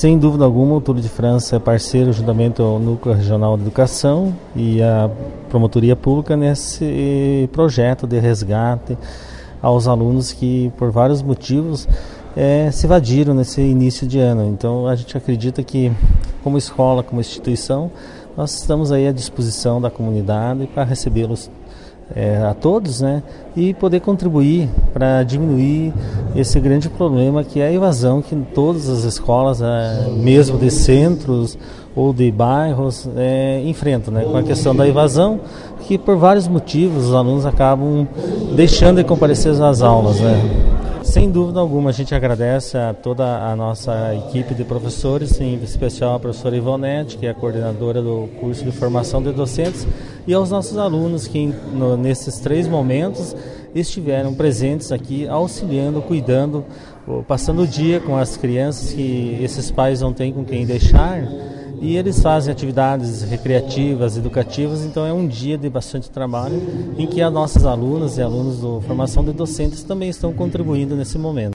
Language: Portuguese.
Sem dúvida alguma, o Tour de França é parceiro juntamente ao Núcleo Regional de Educação e a Promotoria Pública nesse projeto de resgate aos alunos que, por vários motivos, se evadiram nesse início de ano. Então, a gente acredita que, como escola, como instituição, nós estamos aí à disposição da comunidade para recebê-los a todos, né, e poder contribuir para diminuir esse grande problema que é a evasão que todas as escolas, mesmo de centros ou de bairros, enfrentam, né, com a questão da evasão, que por vários motivos os alunos acabam deixando de comparecer às aulas, né. Sem dúvida alguma, a gente agradece a toda a nossa equipe de professores, em especial a professora Ivonete, que é a coordenadora do curso de formação de docentes, e aos nossos alunos que nesses 3 momentos estiveram presentes aqui, auxiliando, cuidando, passando o dia com as crianças que esses pais não têm com quem deixar, e eles fazem atividades recreativas, educativas, então é um dia de bastante trabalho em que as nossas alunas e alunos da formação de docentes também estão contribuindo nesse momento.